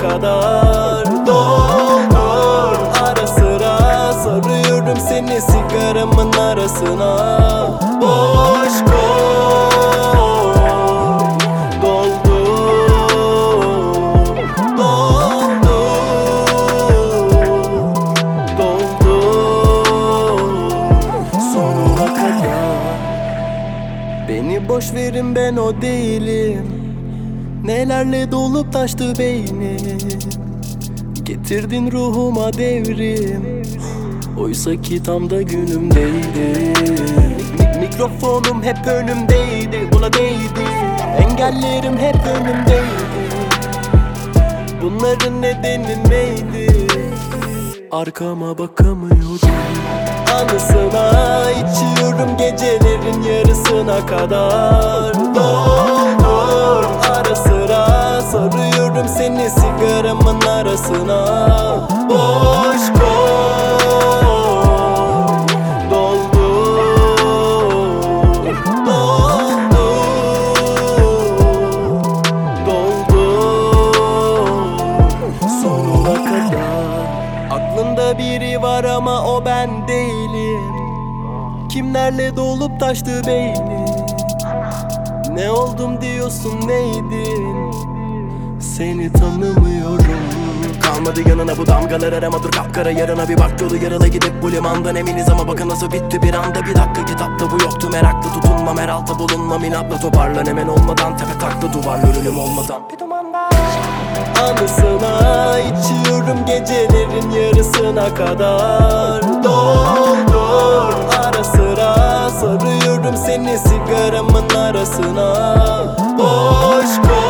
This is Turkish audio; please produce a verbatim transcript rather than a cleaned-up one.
kadar doldur. Ara sıra sarıyorum seni sigaramın arasına. Boş koy, doldur, doldur, doldur sonuna kadar. Beni boş verin, ben o değilim. Nelerle dolup taştı beynim. Getirdin ruhuma devrim. Oysa ki tam da günümdeydi. Mik Mikrofonum hep önümdeydi, buna değdi. Engellerim hep önümdeydi. Bunların nedeni neydi? Arkama bakamıyorum. Anısına içiyorum gecelerin yarısına kadar. Doldur. Ara sıra sarıyorum seni sigaramın arasına. Boş koy, doldur, doldur, doldur sonuna kadar. Aklında biri var ama o ben değilim. Kimlerle dolup taştı beynin. Ne oldum diyorsun, neydin? Seni tanımıyorum. Kalmadı yanına bu damgalar, arama dur kapkara yarına. Bir bak yolu yarıla gidip bu limandan eminiz ama bakın nasıl bitti bir anda. Bir dakika kitapta bu yoktu, meraklı tutunmam, her altta bulunmam, inatla toparlan hemen olmadan. Tepe taklı duvarlar ölüm olmadan bir dumanda. Anısına içiyorum gecelerin yarısına kadar. Doldur. Ara sıra sarıyorum seni sigaramın arasına. Boş koy,